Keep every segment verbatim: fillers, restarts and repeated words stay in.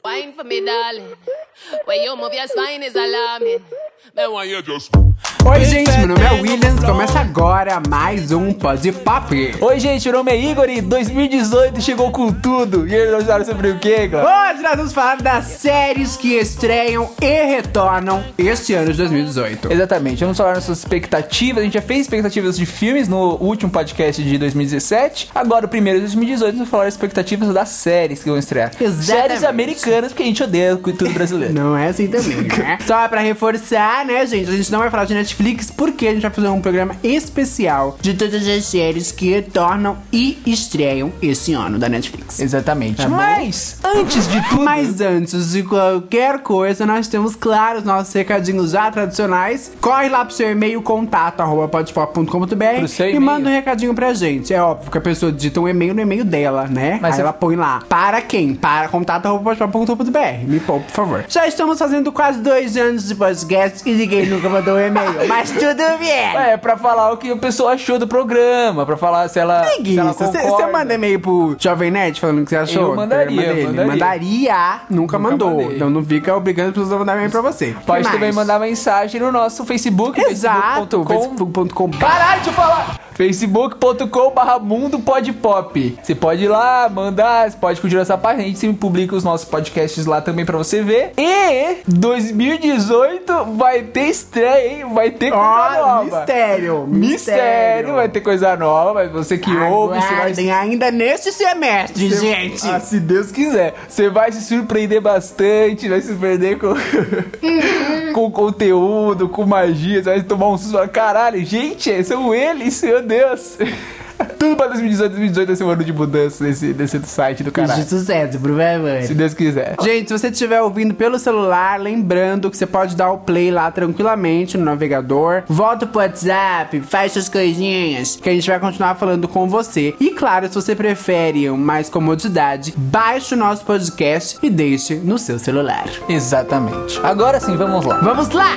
Wine for me, darling. When you move your spine is alarming. Then when you just... Oi, gente, meu nome é Williams. Começa agora mais um Pod Pop. Oi, gente, meu nome é Igor e dois mil e dezoito chegou com tudo. E eles falaram sobre o quê, cara? Hoje nós vamos falar das séries que estreiam e retornam este ano de dois mil e dezoito. Exatamente, vamos falar nossas expectativas. A gente já fez expectativas de filmes no último podcast de dois mil e dezessete. Agora, o primeiro de dois mil e dezoito, vamos falar expectativas das séries que vão estrear. Exatamente. Séries americanas, porque a gente odeia tudo brasileiro. Não é assim também, né? Só pra reforçar, né, gente? A gente não vai falar de Netflix, porque a gente vai fazer um programa especial de todas as séries que retornam e estreiam esse ano da Netflix. Exatamente. Tá bom? Mas, antes de tudo... Mas antes de qualquer coisa, nós temos, claro, os nossos recadinhos já tradicionais. Corre lá pro seu e-mail, contato, arroba podpop ponto com ponto b r e e-mail. manda um recadinho pra gente. É óbvio que a pessoa digita um e-mail no e-mail dela, né? Mas Aí você- ela põe lá. Para quem? Para contato, arroba podpop ponto com ponto b r. Me poupe, por favor. Já estamos fazendo quase dois anos de podcast e ninguém nunca mandou um e-mail. Mas tudo bem. É, pra falar o que a pessoa achou do programa, pra falar se ela, se ela Preguiça. Você concorda. manda e-mail pro Jovem Nerd falando o que você achou? Eu mandaria, do programa eu dele? mandaria. Mandaria. Nunca, Nunca mandou. mandei. Então não fica obrigando as pessoas a mandar e-mail pra você. Pode Que também mais? mandar mensagem no nosso Facebook. Exato. facebook ponto com. facebook ponto com. Caralho, deixa eu falar! facebook ponto com barra mundo pode pop. Você pode ir lá, mandar, você pode curtir essa página. A gente sempre publica os nossos podcasts lá também pra você ver. E dois mil e dezoito vai ter estreia, hein? Vai ter coisa Ó, nova. mistério. Mistério, vai ter coisa nova. Mas você que ouve, você vai Aguardem ainda nesse semestre, gente. Ah, se Deus quiser. Você vai se surpreender bastante, vai se surpreender com, com conteúdo, com magia. Você vai tomar um susto e falar, caralho, gente, são eles, meu Deus. Tudo pra dois mil e dezoito, dois mil e dezoito vai ser um ano de mudança nesse, nesse site do caralho. De sucesso, por favor. Se Deus quiser. Gente, se você estiver ouvindo pelo celular, lembrando que você pode dar o play lá tranquilamente no navegador. Volta pro WhatsApp, faz suas coisinhas, que a gente vai continuar falando com você. E claro, se você prefere mais comodidade, baixe o nosso podcast e deixe no seu celular. Exatamente. Agora sim, vamos lá. Vamos lá!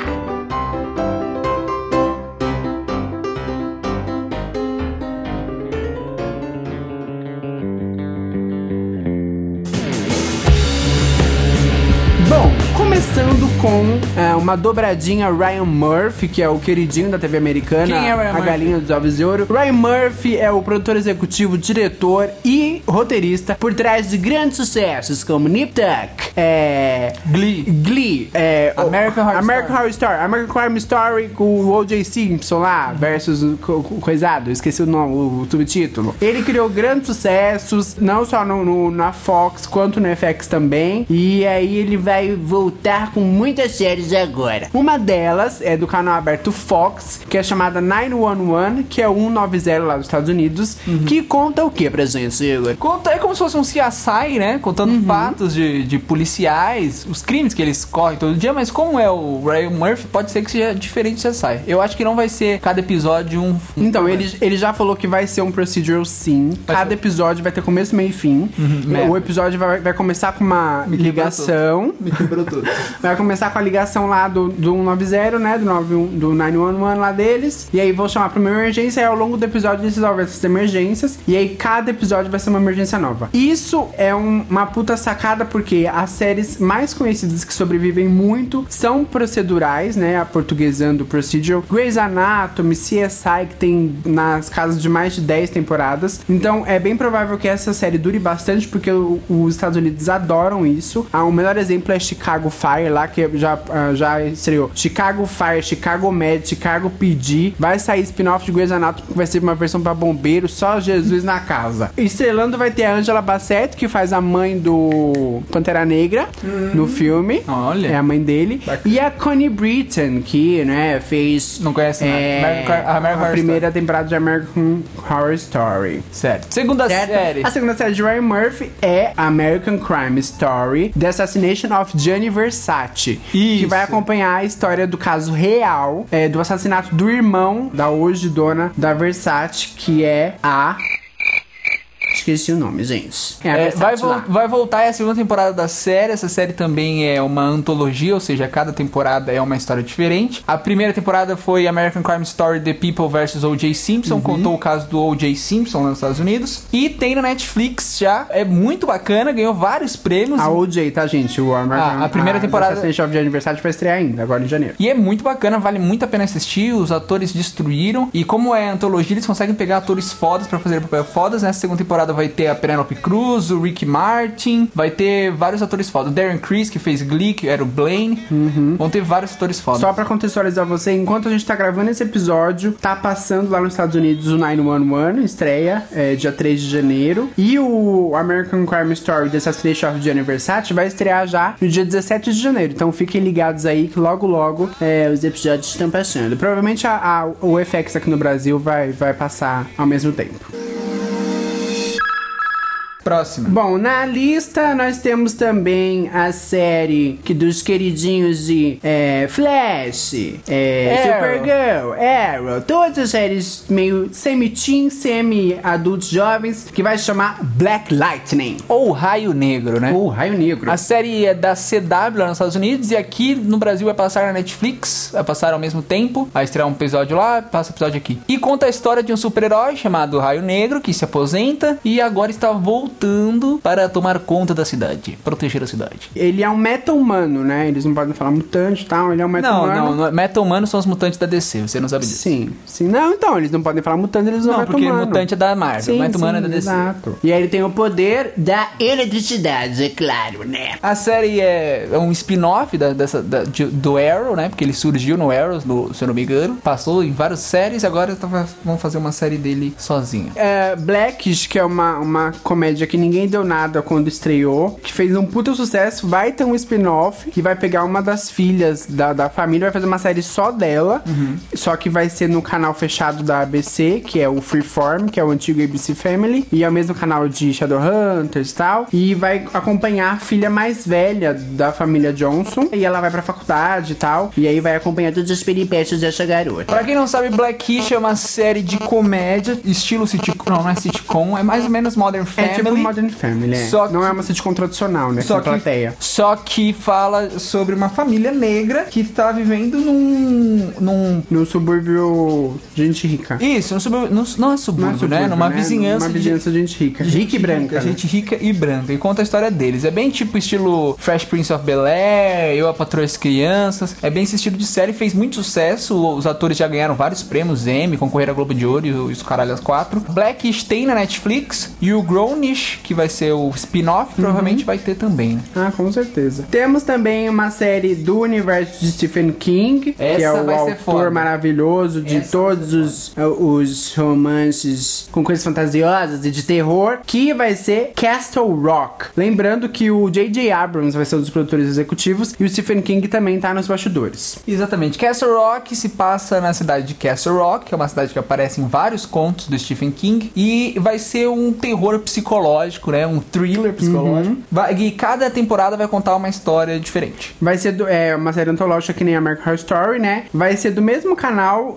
Bom, começando com é, uma dobradinha Ryan Murphy, que é o queridinho da T V americana. Quem é Ryan A Murphy? galinha dos ovos de ouro. Ryan Murphy é o produtor executivo, diretor e roteirista por trás de grandes sucessos como Nip Tuck, é... Glee. Glee, é... American Horror American Horror Story, American Crime Story com o O J Simpson lá, versus o co- co- coisado, esqueci o nome, o, o subtítulo. Ele criou grandes sucessos, não só no, no- na Fox, quanto no F X também, e aí ele vai voltar com muitas séries agora. Uma delas é do canal aberto Fox, que é chamada nove um um, que é o cento e noventa lá dos Estados Unidos, que conta o que pra gente, Igor? Conta, é como se fosse um C S I, né? Contando fatos de, de policiais, os crimes que eles correm todo dia, mas como é o Ryan Murphy, pode ser que seja diferente do C S I. Eu acho que não vai ser cada episódio um... um Então, ele, ele já falou que vai ser um procedural sim. Vai Cada ser- episódio vai ter começo, meio e fim. é. O episódio vai, vai começar com uma quebrou ligação. Me quebrou tudo. Vai começar com a ligação lá do, do cento e noventa, né? Do, nove um, do nove um um lá deles. E aí vão chamar pra uma emergência. E ao longo do episódio eles resolvem essas emergências. E aí cada episódio vai ser uma emergência nova. Isso é um- uma puta sacada porque as séries mais conhecidas que sobrevivem muito são procedurais, né? Aportuguesando procedural. Grey's Anatomy, C S I, que tem nas casas de mais de dez temporadas. Então é bem provável que essa série dure bastante porque o- os Estados Unidos adoram isso. Ah, o melhor exemplo é Chicago Fire lá, que já, ah, já estreou. Chicago Fire, Chicago Med, Chicago P D. Vai sair spin-off de Grey's Anatomy, que vai ser uma versão pra bombeiro, só Jesus na casa. Estrelando vai ter a Angela Bassett, que faz a mãe do Pantera Negra no filme. Olha. É a mãe dele. Bacana. E a Connie Britton, que, né, fez... Não conhece nada. é, American- American a Horror primeira temporada de American Horror Story. Certo. Segunda Certo? série. A segunda série de Ryan Murphy é American Crime Story, The Assassination of Gianni Versace, que Isso. vai acompanhar a história do caso real é, do assassinato do irmão da hoje dona da Versace, que é a Esqueci o nome, gente. É, a É, vai, Versace vo- lá. vai voltar é a segunda temporada da série. Essa série também é uma antologia, ou seja, cada temporada é uma história diferente. A primeira temporada foi American Crime Story The People versus O J Simpson, Uhum. contou o caso do O J Simpson lá nos Estados Unidos. E tem na Netflix já, é muito bacana, ganhou vários prêmios. A O J, tá, gente? O American, Ah, a primeira temporada- Assassination of the Anniversary vai estrear ainda, agora em janeiro. E é muito bacana, vale muito a pena assistir. Os atores destruíram. E como é antologia, eles conseguem pegar atores fodas pra fazer papel fodas. Nessa segunda temporada vai ter a Penelope Cruz, o Ricky Martin, vai ter vários atores fodas. O Darren Criss, que fez Glee, que era o Blaine. Vão ter vários atores fodas. Só pra contextualizar você, enquanto a gente tá gravando esse episódio, tá passando lá nos Estados Unidos o nove um um, estreia é, dia três de janeiro. E o American Crime Story The Assassination of Gianni Versace vai estrear já no dia dezessete de janeiro. Então fiquem ligados aí que logo logo é, os episódios estão passando. Provavelmente a, a, o F X aqui no Brasil vai, vai passar ao mesmo tempo. Próxima. Bom, na lista nós temos também a série que dos queridinhos de é, Flash, é, Arrow. Supergirl, Arrow, todas as séries meio semi-teen, semi-adultos jovens, que vai se chamar Black Lightning, Ou Raio Negro, né? ou Raio Negro. A série é da C W lá nos Estados Unidos e aqui no Brasil vai passar na Netflix, vai passar ao mesmo tempo, vai estrear um episódio lá, passa um episódio aqui. E conta a história de um super-herói chamado Raio Negro que se aposenta e agora está voltando para tomar conta da cidade, proteger a cidade. Ele é um meta-humano, né? Eles não podem falar mutante e tal, ele é um Não, meta-humano. não, não, meta-humano são os mutantes da D C, você não sabe disso. Sim, sim. Não, então, eles não podem falar mutante, eles usam Não, porque meta-humano. mutante é da Marvel, Sim, meta-humano é sim, da D C. exato. E aí ele tem o poder da eletricidade, é claro, né? A série é, é um spin-off da, dessa, da- de- do Arrow, né? Porque ele surgiu no Arrow, no, se eu não me engano. Passou em várias séries, agora tá- vão fazer uma série dele sozinho. É, Blackish, que é uma, uma comédia que ninguém deu nada quando estreou, que fez um puta sucesso, vai ter um spin-off que vai pegar uma das filhas da, da família, vai fazer uma série só dela, só que vai ser no canal fechado da A B C, que é o Freeform, que é o antigo A B C Family, e é o mesmo canal de Shadowhunters e tal, e vai acompanhar a filha mais velha da família Johnson, e ela vai pra faculdade e tal, e aí vai acompanhar todas as peripécias dessa garota. Pra quem não sabe, Blackish é uma série de comédia, estilo sitcom, não, não é sitcom, é mais ou menos Modern É Family. tipo Modern Family, é. Só Não que- é uma sitcom tradicional, né? Só Com que, plateia. só que fala sobre uma família negra que está vivendo num... num No subúrbio de gente rica. isso, num subúrbio, num- não é subúrbio, Não é subúrbio, né? Numa né? vizinhança Uma de- vizinhança de gente rica. Rica e branca. né? Gente rica e branca. E conta a história deles. É bem tipo estilo Fresh Prince of Bel-Air, Eu, a Patroa e as Crianças. É bem esse estilo de série. Fez muito sucesso. Os atores já ganharam vários prêmios Emmy, concorreram a Globo de Ouro e os caralho as quatro. Blackish tem na Netflix. E o Grownish, que vai ser o spin-off, provavelmente vai ter também, né? Ah, com certeza. Temos também uma série do universo de Stephen King, que Essa é o vai ser autor foda. maravilhoso de Essa todos os, os romances com coisas fantasiosas e de terror, que vai ser Castle Rock. Lembrando que o J J Abrams vai ser um dos produtores executivos e o Stephen King também tá nos bastidores. Exatamente. Castle Rock se passa na cidade de Castle Rock, que é uma cidade que aparece em vários contos do Stephen King, e vai ser um terror psicológico, né? Um thriller psicológico. Vai- e cada temporada vai contar uma história diferente. Vai ser do- é, uma série antológica que nem American Horror Story, né? Vai ser do mesmo canal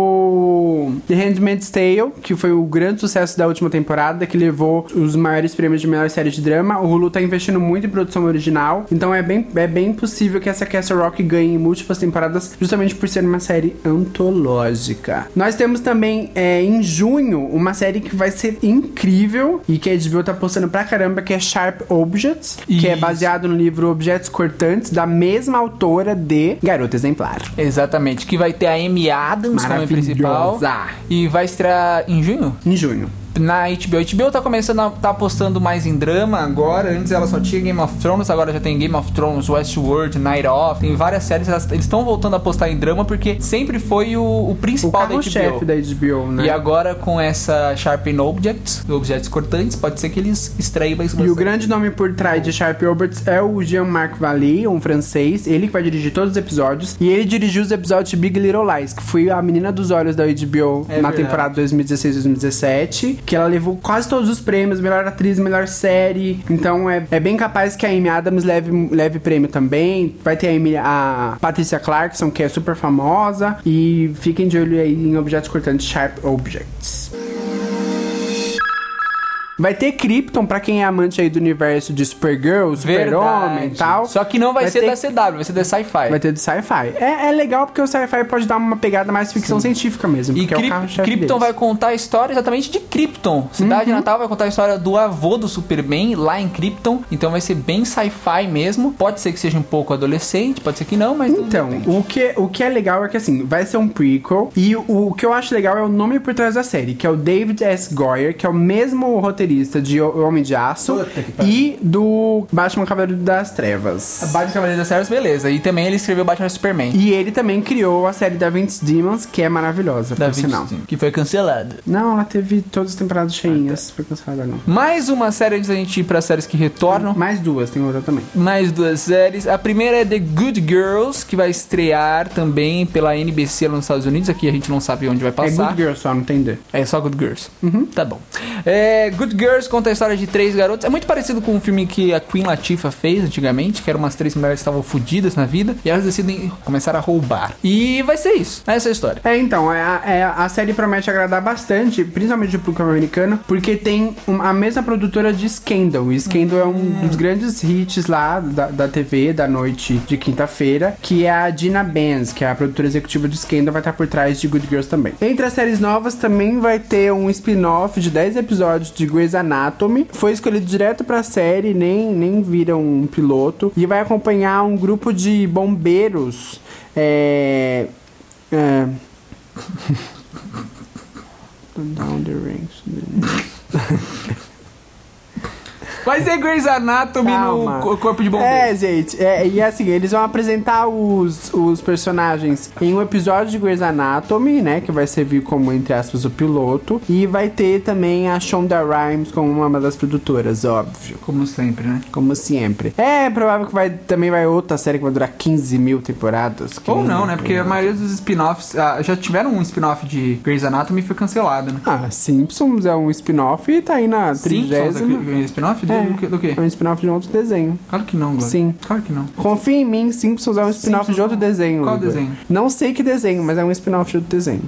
do The Handmaid's Tale, que foi o grande sucesso da última temporada, que levou os maiores prêmios de melhor série de drama. O Hulu tá investindo muito em produção original, então é bem, é bem possível que essa Castle Rock ganhe múltiplas temporadas, justamente por ser uma série antológica. Nós temos também, é, em junho, uma série que vai ser incrível e que a H B O tá postando pra caramba, que é Sharp Objects, que é Isso. baseado no livro Objetos Cortantes, da mesma autora de Garota Exemplar. Exatamente. Que vai ter a Amy Adams como principal. Maravilhosa. E vai estrear em junho? Em junho. Na H B O. A H B O tá começando a tá apostando mais em drama agora. Antes ela só tinha Game of Thrones, agora já tem Game of Thrones, Westworld, Night Of. Tem várias séries. Elas- Eles estão voltando a apostar em drama porque sempre foi o, o O principal da H B carro-chefe O. da H B O, né? E agora com essa Sharpen Objects, objetos cortantes, pode ser que eles estreiem mais uma E o série. grande nome por trás de Sharp Objects é o Jean-Marc Vallée, um francês. Ele que vai dirigir todos os episódios. E ele dirigiu os episódios de Big Little Lies, que foi a menina dos olhos da H B O É na verdade. temporada dois mil e dezesseis dois mil e dezessete. Que ela levou quase todos os prêmios, melhor atriz, melhor série. Então é, é bem capaz que a Amy Adams leve, leve prêmio também. Vai ter a, Amy, a Patricia Clarkson, que é super famosa. E fiquem de olho aí em Objetos Cortantes, Sharp Objects. Vai ter Krypton pra quem é amante aí do universo de Supergirl, Super-Homem e tal. Só que não vai, vai ser ter... da C W, vai ser da Sci-Fi. Vai ter do Sci-Fi. É, é legal porque o Sci-Fi pode dar uma pegada mais ficção Sim. científica mesmo. E Kryp- é Krypton vai contar a história exatamente de Krypton. Cidade uhum. Natal vai contar a história do avô do Superman lá em Krypton. Então vai ser bem sci-fi mesmo. Pode ser que seja um pouco adolescente, pode ser que não, mas... Então, o que, o que é legal é que assim, vai ser um prequel. E o, o que eu acho legal é o nome por trás da série, que é o David S. Goyer, que é o mesmo roteirista de O Homem de Aço e do Batman Cavaleiro das Trevas. Batman Cavaleiro das Trevas, beleza. E também ele escreveu Batman Superman. E ele também criou a série da Vince Demons, que é maravilhosa, da por sinal. Que foi cancelada. Não, ela teve todas as temporadas cheinhas. Ah, tá. Foi cancelada, não. Mais uma série antes da gente ir pra séries que retornam. Mais duas, tem outra também. Mais duas séries. A primeira é The Good Girls, que vai estrear também pela N B C lá nos Estados Unidos. Aqui a gente não sabe onde vai passar. É Good Girls só, não tem D. É só Good Girls. Uhum. Tá bom. É, Good Girls conta a história de três garotas. É muito parecido com um filme que a Queen Latifah fez antigamente, que eram umas três mulheres que estavam fodidas na vida e elas decidem começar a roubar. E vai ser isso. Essa é a história. É, então, é, a, é, a série promete agradar bastante, principalmente pro público americano, porque tem uma, a mesma produtora de Scandal. E Scandal hum. é um dos grandes hits lá da, da T V, da noite de quinta-feira, que é a Gina Benz, que é a produtora executiva de Scandal, vai estar por trás de Good Girls também. Entre as séries novas também vai ter um spin-off de dez episódios de Grey's Anatomy. Foi escolhido direto pra série, nem, nem viram um piloto. E vai acompanhar um grupo de bombeiros. É... é... Down the ranks. Vai ser Grey's Anatomy Calma. no corpo de bombeiros. É, gente. É, e assim, eles vão apresentar os, os personagens em um episódio de Grey's Anatomy, né? Que vai servir como, entre aspas, o piloto. E vai ter também a Shonda Rhimes como uma das produtoras, óbvio. Como sempre, né? Como sempre. É provável que vai, também vai outra série que vai durar quinze mil temporadas. Ou não, né? Porque a maioria dos spin-offs... Ah, já tiveram um spin-off de Grey's Anatomy e foi cancelado, né? Ah, Simpsons é um spin-off e tá aí na trigésima. Simpsons é spin-off? De, é, do, que, do quê? É um spin-off de um outro desenho. Claro que não, Glória. Sim. Claro que não. Confia em mim, Simpsons é um spin-off Simpsons, de outro desenho. Qual Igor. desenho? Não sei que desenho, mas é um spin-off de outro desenho.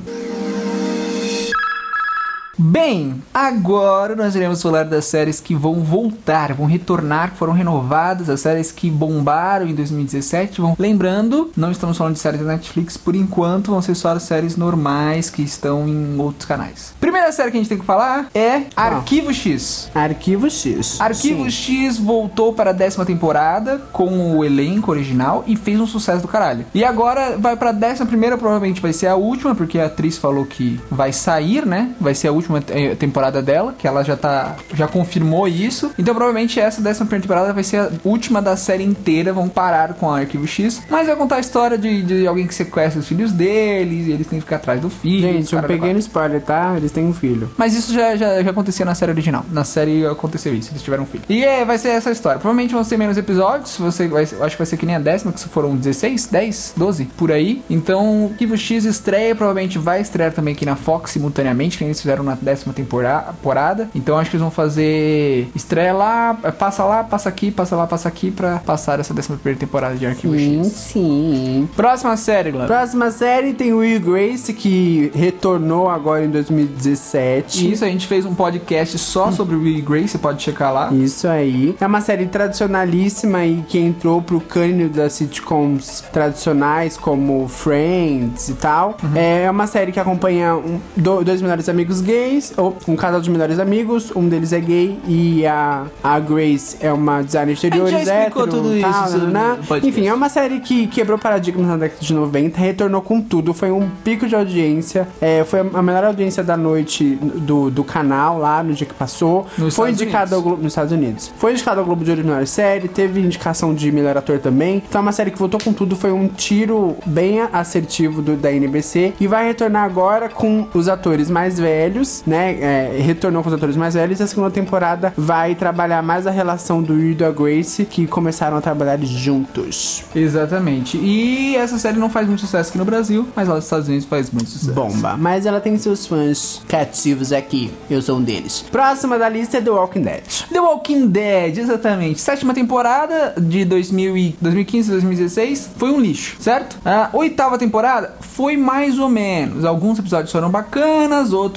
Bem, agora nós iremos falar das séries que vão voltar, vão retornar, que foram renovadas, as séries que bombaram em dois mil e dezessete. Vão... Lembrando, não estamos falando de séries da Netflix por enquanto, vão ser só as séries normais que estão em outros canais. Primeira série que a gente tem que falar é ah. Arquivo X. Arquivo X. Arquivo Sim. X voltou para a décima temporada com o elenco original e fez um sucesso do caralho. E agora vai para a décima primeira, provavelmente vai ser a última, porque a atriz falou que vai sair, né? Vai ser a última temporada dela, que ela já tá, já confirmou isso. Então provavelmente essa décima primeira temporada vai ser a última da série inteira. Vão parar com o Arquivo X, mas vai contar a história de, de alguém que sequestra os filhos deles e eles têm que ficar atrás do filho. Gente, eu peguei no spoiler, tá? Eles têm um filho. Mas isso já, já, já acontecia na série original. Na série aconteceu isso, eles tiveram um filho. E é, vai ser essa história. Provavelmente vão ser menos episódios. Você vai, acho que vai ser que nem a décima, que foram dezesseis, dez, doze, por aí. Então, Arquivo X estreia, provavelmente vai estrear também aqui na Fox simultaneamente, que eles fizeram na décima temporada. Então acho que eles vão fazer estreia lá, passa lá, passa aqui, passa lá, passa aqui pra passar essa décima primeira temporada de Arquivo sim, X. Sim. Próxima série, Glam. Próxima série tem o Will Grace, que retornou agora em dois mil e dezessete. Isso, a gente fez um podcast só sobre o Will Grace, você pode checar lá. Isso aí. É uma série tradicionalíssima e que entrou pro cânone das sitcoms tradicionais, como Friends e tal. Uhum. É uma série que acompanha um, do, dois melhores amigos gays, ou um casal de melhores amigos, um deles é gay e a, a Grace é uma designer de exteriores, a gente já explicou hétero, tudo tal, isso, né? Enfim, é uma série que quebrou paradigmas na década de noventa, retornou com tudo, foi um pico de audiência, é, foi a melhor audiência da noite do, do canal lá no dia que passou. Nos foi Estados indicado ao Globo, nos Estados Unidos. Foi indicado ao Globo de Ouro de melhor série, teve indicação de melhor ator também. Então é uma série que voltou com tudo, foi um tiro bem assertivo do, da N B C e vai retornar agora com os atores mais velhos, né? É, retornou com os atores mais velhos e a segunda temporada vai trabalhar mais a relação do Will e da Grace, que começaram a trabalhar juntos. Exatamente. E essa série não faz muito sucesso aqui no Brasil, mas lá nos Estados Unidos faz muito sucesso. Bomba. Mas ela tem seus fãs cativos aqui. Eu sou um deles. Próxima da lista é The Walking Dead. The Walking Dead, exatamente. Sétima temporada de dois mil e, dois mil e quinze a dois mil e dezesseis foi um lixo, certo? A oitava temporada foi mais ou menos. Alguns episódios foram bacanas, outros não foram.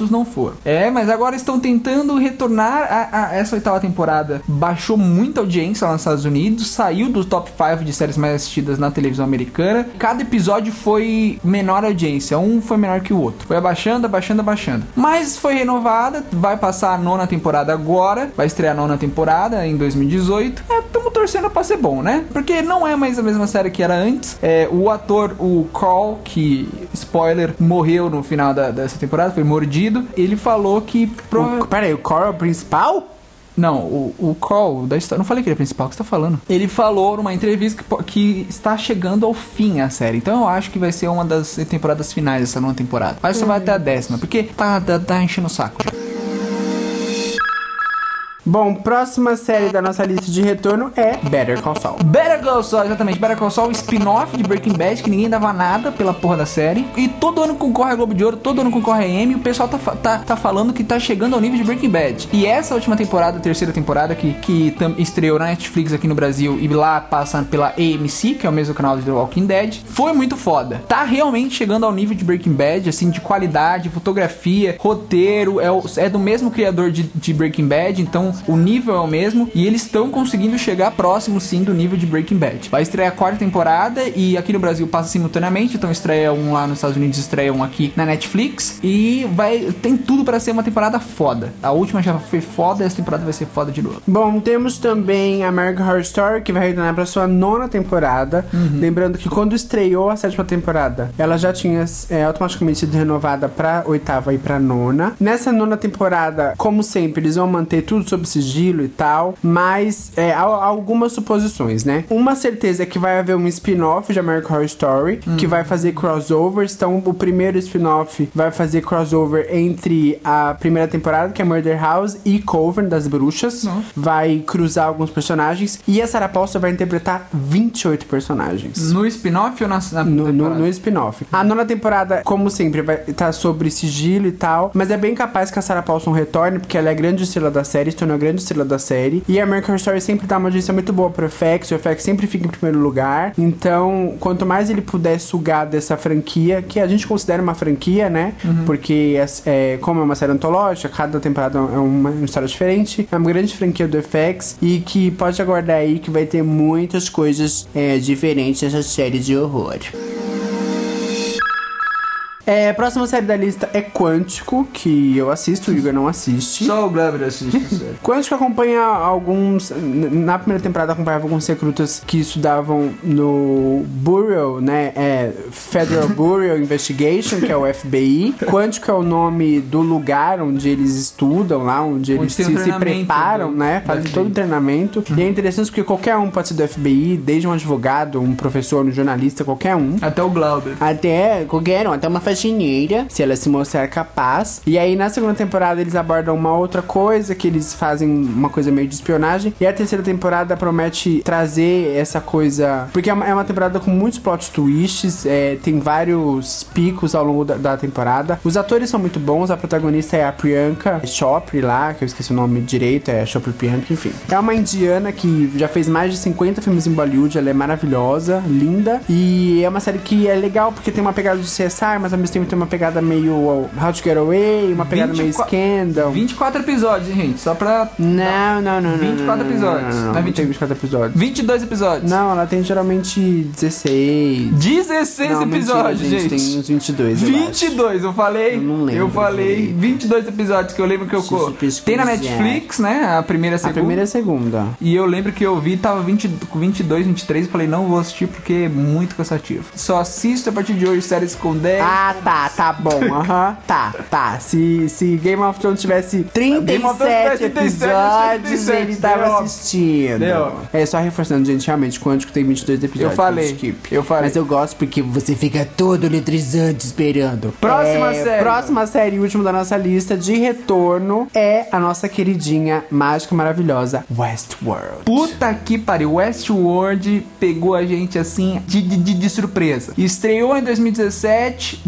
boa. É, mas agora estão tentando retornar a, a essa oitava temporada. Baixou muita audiência lá nos Estados Unidos, saiu do top cinco de séries mais assistidas na televisão americana. Cada episódio foi menor audiência, um foi menor que o outro. Foi abaixando, abaixando, abaixando. Mas foi renovada, vai passar a nona temporada agora, vai estrear a nona temporada em dois mil e dezoito. É, estamos torcendo pra ser bom, né? Porque não é mais a mesma série que era antes. É, o ator, o Carl, que, spoiler, morreu no final da, dessa temporada, foi mordido. Ele falou que... Prova... O, peraí, o Carl é o principal? Não, o, o Carl da história... Não falei que ele é principal, o que você tá falando? Ele falou numa entrevista que, que está chegando ao fim a série. Então eu acho que vai ser uma das temporadas finais dessa nova temporada. Acho que só vai até a décima, porque tá, tá, tá enchendo o saco. Bom, próxima série da nossa lista de retorno é Better Call Saul. Better Call Saul, exatamente. Better Call Saul, spin-off de Breaking Bad, que ninguém dava nada pela porra da série. E todo ano concorre a Globo de Ouro, todo ano concorre a Emmy. O pessoal tá, tá, tá falando que tá chegando ao nível de Breaking Bad. E essa última temporada, a terceira temporada, que, que tam, estreou na Netflix aqui no Brasil e lá passa pela A M C, que é o mesmo canal de The Walking Dead, foi muito foda. Tá realmente chegando ao nível de Breaking Bad, assim, de qualidade, fotografia, roteiro. É, o, é do mesmo criador de, de Breaking Bad, então o nível é o mesmo e eles estão conseguindo chegar próximo sim do nível de Breaking Bad. Vai estrear a quarta temporada e aqui no Brasil passa simultaneamente, então estreia um lá nos Estados Unidos, estreia um aqui na Netflix e vai, tem tudo para ser uma temporada foda. A última já foi foda e essa temporada vai ser foda de novo. Bom, temos também a American Horror Story, que vai retornar para sua nona temporada. Uhum. Lembrando que quando estreou a sétima temporada, ela já tinha é, automaticamente sido renovada para oitava e para nona. Nessa nona temporada, como sempre, eles vão manter tudo sob sigilo e tal, mas é, há, há algumas suposições, né? Uma certeza é que vai haver um spin-off de American Horror Story, hum. que vai fazer crossovers. Então, o primeiro spin-off vai fazer crossover entre a primeira temporada, que é Murder House, e Coven, das bruxas. Hum. Vai cruzar alguns personagens. E a Sarah Paulson vai interpretar vinte e oito personagens. No spin-off ou na, na no, no, no spin-off. A nona temporada, como sempre, vai estar sobre sigilo e tal, mas é bem capaz que a Sarah Paulson retorne, porque ela é a grande estrela da série, se tornou a grande estrela da série. E a American Horror Story sempre dá uma audiência muito boa pro F X, o F X sempre fica em primeiro lugar. Então, quanto mais ele puder sugar dessa franquia, que a gente considera uma franquia, né? Uhum. Porque, é, como é uma série antológica, cada temporada é uma, uma história diferente. É uma grande franquia do F X e que pode aguardar aí que vai ter muitas coisas é, diferentes nessa série de horror. É, a próxima série da lista é Quântico, que eu assisto, o Igor não assiste. Só o Glauber assiste. Quântico acompanha alguns... Na primeira temporada acompanhava alguns recrutas que estudavam no Bureau, né? É, Federal Bureau Investigation, que é o F B I. Quântico é o nome do lugar onde eles estudam lá, onde eles onde se, um se preparam, do, né? Fazem todo o treinamento. Uhum. E é interessante porque qualquer um pode ser do F B I, desde um advogado, um professor, um jornalista, qualquer um. Até o Glauber. Até qualquer um, até uma faxineira, se ela se mostrar capaz. E aí na segunda temporada eles abordam uma outra coisa, que eles fazem uma coisa meio de espionagem. E a terceira temporada promete trazer essa coisa, porque é uma, é uma temporada com muitos plot twists, é, tem vários picos ao longo da, da temporada. Os atores são muito bons, a protagonista é a Priyanka Chopra lá, que eu esqueci o nome direito, é Chopra Priyanka, enfim. É uma indiana que já fez mais de cinquenta filmes em Bollywood, ela é maravilhosa, linda, e é uma série que é legal porque tem uma pegada de C S I, mas ao mesmo tempo tem uma pegada meio How to Get Away, uma pegada meio Scandal. vinte e quatro episódios, gente, só pra... Não, não, não, não. vinte e quatro não, episódios. Não, não, não, não, não tem vinte e quatro episódios. vinte e dois episódios. Não, ela tem geralmente dezesseis. dezesseis não, episódios, mentira, gente. gente. Tem uns vinte e dois, vinte e dois, eu, eu falei. Eu não lembro. Eu falei vinte e dois episódios que eu lembro que eu... Co... Tem na Netflix, né? A primeira e a segunda. A primeira e a segunda. E eu lembro que eu vi, tava vinte, vinte e dois, vinte e três, e falei, não vou assistir porque é muito cansativo. Só assisto a partir de hoje séries com dez. Ah, tá, tá bom, aham. Uh-huh. Tá, tá. Se, se Game of Thrones tivesse trinta e sete episódios, ele tava Deu. assistindo. Deu. É, só reforçando, gente, realmente, Quântico tem vinte e dois episódios. Eu falei, eu falei. Mas eu gosto porque você fica todo eletrizante esperando. Próxima é, série. Próxima série e última da nossa lista de retorno é a nossa queridinha, mágica, maravilhosa, Westworld. Puta que pariu, Westworld pegou a gente assim de, de, de surpresa. Estreou em dois mil e dezessete, dois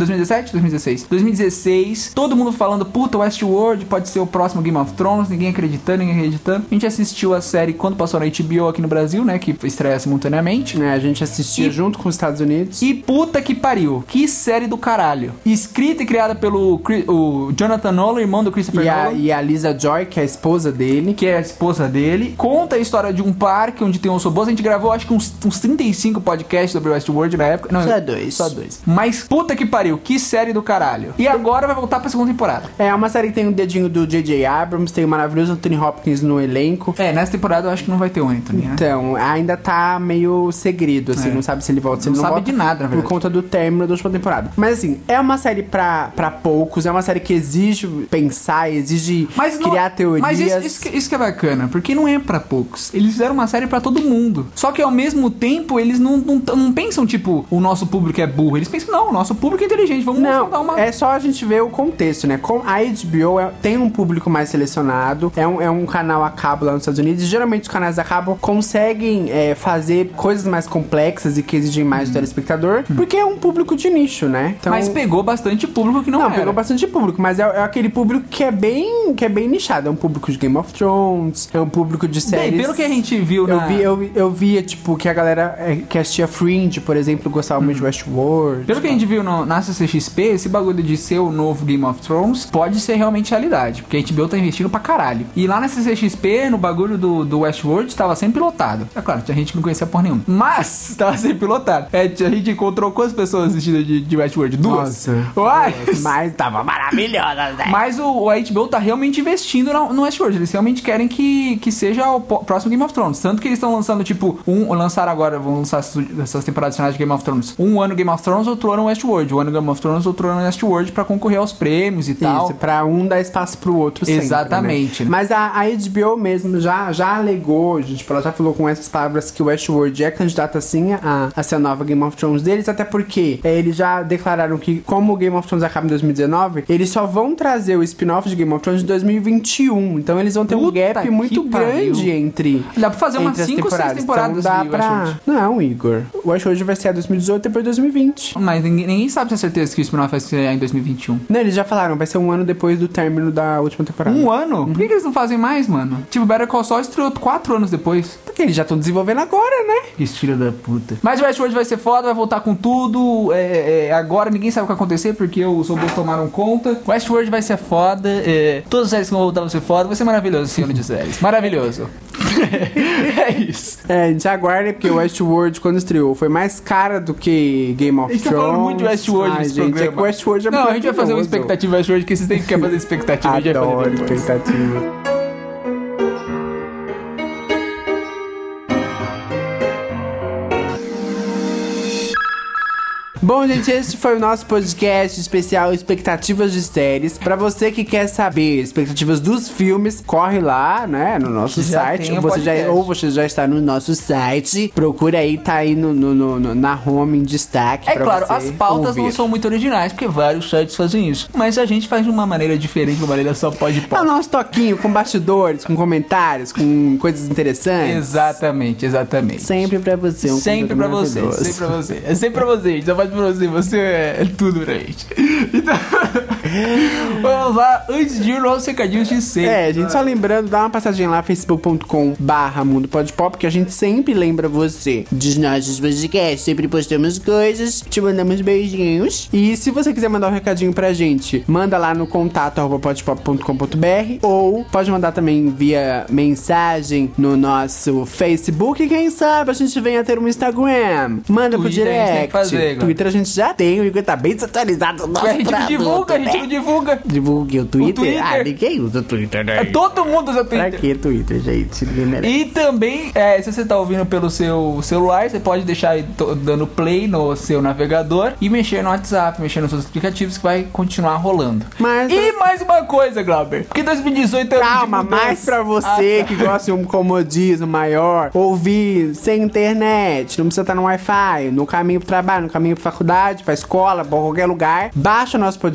mil e dezessete? dois mil e dezesseis. dois mil e dezesseis, todo mundo falando, puta, Westworld pode ser o próximo Game of Thrones, ninguém acreditando, ninguém acreditando. A gente assistiu a série quando passou na H B O aqui no Brasil, né, que estreia simultaneamente. É, a gente assistia E- junto com os Estados Unidos. E puta que pariu, que série do caralho. Escrita e criada pelo Chris- o Jonathan Nolan, irmão do Christopher E a, Nolan. e a Lisa Joy, que é a esposa dele. Que é a esposa dele, conta a história de um parque onde tem um robôs. A gente gravou acho que uns, uns trinta e cinco podcasts sobre Westworld na época. Não, Só dois. Só dois. Mas puta que pariu, que série do caralho. E agora vai voltar pra segunda temporada. É uma série que tem o dedinho do J J Abrams, tem o maravilhoso Anthony Hopkins no elenco. É, nessa temporada eu acho que não vai ter o Anthony, né? Então, ainda tá meio segredo, assim, É. não sabe se ele volta, se Não ele não sabe volta. de nada, na Por verdade. conta do término da última temporada. Mas assim, é uma série pra, pra poucos, é uma série que exige pensar, exige Mas não- criar teorias. Mas isso, isso, que, isso que é bacana, porque não é pra poucos. Eles fizeram uma série pra todo mundo. Só que ao mesmo tempo, eles não, não, não pensam, tipo, o nosso público é burro. Eles pensam, não, o nosso público é inteligente. Vamos Não, dar uma. é só a gente ver o contexto, né? Com a H B O é- tem um público mais selecionado, é um, é um canal a cabo lá nos Estados Unidos, e geralmente os canais a cabo conseguem é, fazer coisas mais complexas e que exigem mais do telespectador, porque é um público de nicho, né? Então, Mas pegou bastante público que não, não, era. pegou bastante público, mas é, é aquele público que é bem que é bem nichado, é um público de Game of Thrones, é um público de séries. Bem, pelo que a gente viu eu na... vi, eu, vi- eu via, tipo, que a galera é, que assistia Fringe, por exemplo, gostava muito de Westworld. Pelo que a gente viu no, na C C X P, esse bagulho de ser o novo Game of Thrones pode ser realmente realidade, porque a H B O tá investindo pra caralho. E lá na C C X P, no bagulho do, do Westworld, tava sempre lotado. É claro, tinha gente que não conhecia porra nenhuma, mas tava sempre lotado. É, a gente encontrou quantas pessoas assistindo de, de Westworld? Duas? Nossa. Uai! Mas tava maravilhosa, né? Mas o, o H B O tá realmente investindo no, no Westworld. Eles realmente querem que, que seja o po- próximo Game of Thrones. Tanto que eles estão lançando, tipo, um. Lançaram agora, vão lançar essas, essas temporadas finais de Game of Thrones. Um ano Game of Thrones, outro ano Westworld. Um ano Game of Thrones, outro ano Westworld pra concorrer aos prêmios e tal. Isso, pra um dar espaço pro outro sempre, Exatamente. né? Mas a, a H B O mesmo já, já alegou, gente, tipo, ela já falou com essas palavras que o Westworld é candidata sim a, a ser a nova Game of Thrones deles, até porque é, eles já declararam que, como o Game of Thrones acaba em dois mil e dezenove, eles só vão trazer o spin-off de Game of Thrones em dois mil e vinte e um. Então eles vão ter um Puta gap que muito pariu. grande entre. Dá pra fazer umas entre as cinco ou seis temporadas Então dá de pra... Westworld. Não, Igor. O Westworld vai ser a dois mil e dezoito e depois dois mil e vinte. Mas ninguém, ninguém sabe ter certeza que o spin-off vai ser em dois mil e vinte e um. Não, eles já falaram, vai ser um ano depois do término da última temporada. Um ano? Por que, que eles não fazem mais, mano? Tipo, Better Call Saul estreou quatro anos depois. Porque eles já estão desenvolvendo agora, né? Que estilo da puta. Mas o Westworld vai ser foda, vai voltar com tudo. É, é, agora ninguém sabe o que vai acontecer porque os robôs tomaram conta. Westworld vai ser foda. É, todas as séries que vão voltar vão ser foda. Vai ser maravilhoso esse ano de séries. Maravilhoso. É isso. É, a gente aguarda porque o Westworld, quando estreou, foi mais cara do que Game of A gente tá Thrones. falando muito de Westworld Ai, nesse gente, programa. é que o Westworld é Não, a gente vai fazer uma maravilhoso. expectativa Westworld, que vocês têm que quer fazer expectativa. A gente vai fazer Adoro depois. expectativa. Bom, gente, esse foi o nosso podcast especial Expectativas de Séries. Pra você que quer saber expectativas dos filmes, corre lá, né, no nosso Já site. tem o Você já, podcast. ou você já está no nosso site. Procura aí, tá aí no, no- no- no- na home em destaque. É pra claro, você as pautas não ouvir. são muito originais, porque vários sites fazem isso. Mas a gente faz de uma maneira diferente, de uma maneira só pode É o pop. nosso toquinho com bastidores, com comentários, com coisas interessantes. Exatamente, exatamente. Sempre pra você. Um Sempre pra conteúdo você, maravilhoso. sempre pra você. É sempre pra você, gente. Só faz pra você. Você é tudo pra gente. Então, vamos lá. Antes de ir, nossos recadinhos de sempre. É, gente, só lembrando, dá uma passadinha lá, facebook ponto com barra mundo pode pop, que a gente sempre lembra você dos nossos podcasts, sempre postamos coisas, te mandamos beijinhos. E se você quiser mandar um recadinho pra gente, manda lá no contato arroba podpop ponto com ponto br, ou pode mandar também via mensagem no nosso Facebook, e quem sabe a gente venha ter um Instagram. Manda pro Twitter a gente tem direct. que fazer, Glauber. Twitter a gente já tem, o Igor tá bem desatualizado no nosso A gente não produto, divulga, a gente né? não divulga. Divulgue o Twitter? Twitter. Ah, ninguém usa o Twitter, né? Todo mundo usa Pra Twitter. que Twitter, gente? Ninguém merece. E também, é, se você tá ouvindo pelo seu celular, você pode deixar aí to- dando play no seu navegador e mexer no WhatsApp, mexer nos seus aplicativos, que vai continuar rolando. Mas- E mais uma coisa, Glauber, porque dois mil e dezoito é ano de Calma, mudança. mais pra você Ah, tá. que gosta de um comodismo maior, ouvir sem internet, não precisa estar no Wi-Fi, no caminho pro trabalho, no caminho pra faculdade, pra escola, pra qualquer lugar. Baixa nosso podcast,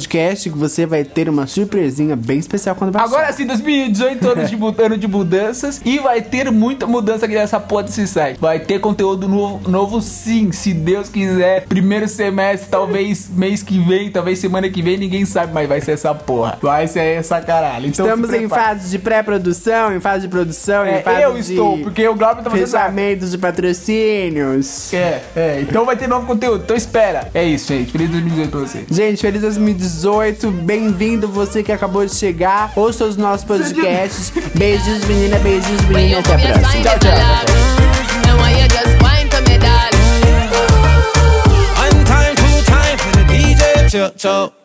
podcast que você vai ter uma surpresinha bem especial quando baixar. Agora sim, dois mil e dezoito, ano de, mu- ano de mudanças. E vai ter muita mudança aqui nessa porra desse site. Vai ter conteúdo novo, novo sim, se Deus quiser. Primeiro semestre, talvez mês que vem, talvez semana que vem, ninguém sabe, mas vai ser essa porra. Vai ser essa caralho. Então, Estamos se em prepara. fase de pré-produção, em fase de produção, É, em fase eu de estou, porque o Glauber tá fazendo nada. fechamentos de patrocínios. É, é, então vai ter novo conteúdo, então espera. É isso, gente. Feliz dois mil e dezoito pra vocês. Gente, feliz dois mil e dezoito, bem-vindo você que acabou de chegar. Ouça os nossos podcasts. Beijos, menina, beijos, When menina. you Até a move your spine próxima. is alarming. And when you just whine for me, darling. One time, two time for the D J. Chill, chill.